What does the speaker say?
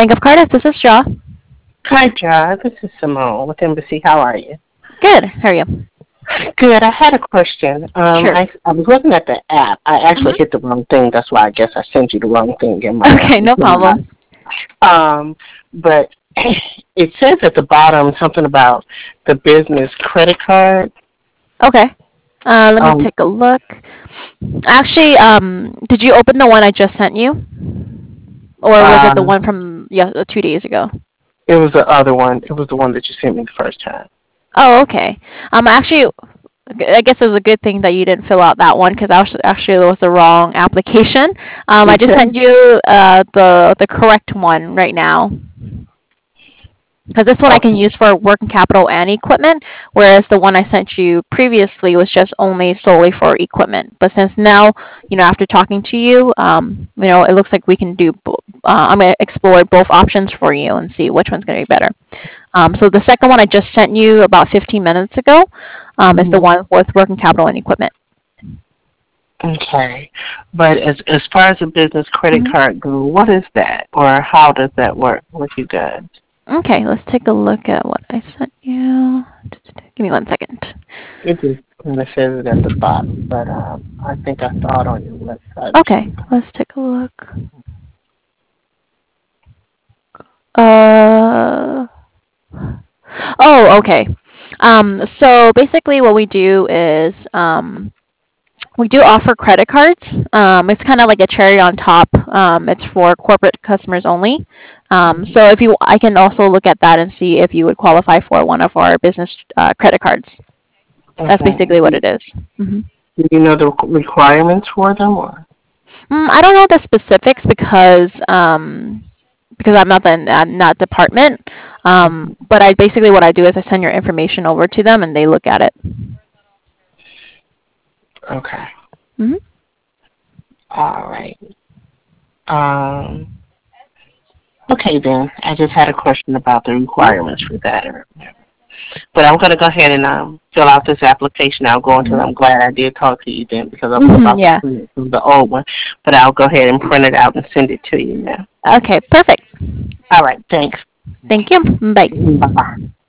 Bank of Cardiff. This is Shaw. Hi, John. This is Simone with Embassy. How are you? Good. How are you? Good. I had a question. Sure. I was looking at the app. I actually hmm hit the wrong thing. That's why I guess I sent you the wrong thing in Okay, no problem. but it says at the bottom something about the business credit card. Okay. Let me Um, take a look. Actually, did you open the one I just sent you, or was it the um, one from 2 days ago? it was the other one. It was the one that you sent me the first time. Oh, okay. Actually, I guess it was a good thing that you didn't fill out that one because actually it was the wrong application. I just Okay. sent you the correct one right now. Because this one I can Okay. use for working capital and equipment, whereas the one I sent you previously was just only solely for equipment. But since now, after talking to you, it looks like we can do. I'm going to explore both options for you and see which one's going to be better. So the second one I just sent you about 15 minutes ago is the Mhm. one with working capital and equipment. Okay. But as far as the business credit hmm card goes, what is that, or how does that work with you guys? Okay, let's take a look at what I sent you. Give me 1 second. It just kind of says it at the bottom, but I think I saw it on your website or Okay, something. let's take a look. Uh, oh, okay. So basically, what we do is we do offer credit cards. It's kind of like a cherry on top. It's for corporate customers only. So if you, I can also look at that and see if you would qualify for one of our business credit cards. That's Okay. basically what it is. hmm Do you know the requirements for them, or? I don't know the specifics because I'm not department. But I basically what I do is I send your information over to them and they look at it. Okay. hmm All right. Um. Okay then. I just had a question about the requirements for that. But I'm gonna go ahead and fill out this application. I'll go until I'm glad I did talk to you then because I was about to Yeah. print it from the old one. But I'll go ahead and print it out and send it to you now. Okay. Perfect. All right. Thanks. Thank you. Bye. Bye bye.